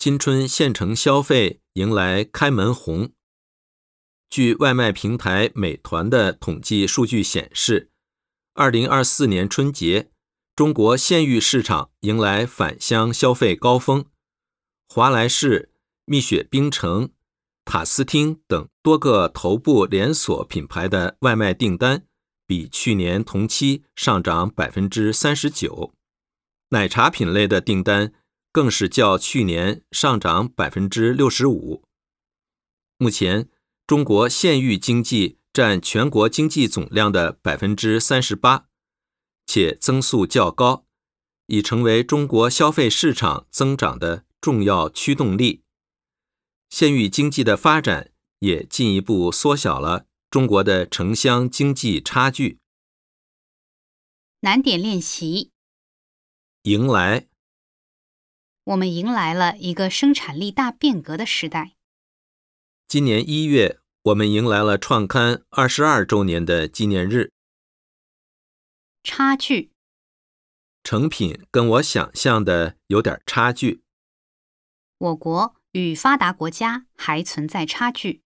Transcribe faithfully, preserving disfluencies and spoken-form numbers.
新春县城消费迎来开门红。据外卖平台美团的统计数据显示，二零二四年春节，中国县域市场迎来返乡消费高峰，华莱士、蜜雪冰城、塔斯汀等多个头部连锁品牌的外卖订单比去年同期上涨 百分之三十九， 奶茶品类的订单更是较去年上涨 百分之六十五。 目前，中国县域经济占全国经济总量的 百分之三十八， 且增速较高，已成为中国消费市场增长的重要驱动力。县域经济的发展也进一步缩小了中国的城乡经济差距。 难点练习。 迎来。 我们迎来了一个生产力大变革的时代。 今年一月，我们迎来了创刊二十二周年的纪念日。 差距。 成品跟我想象的有点差距。 我国与发达国家还存在差距。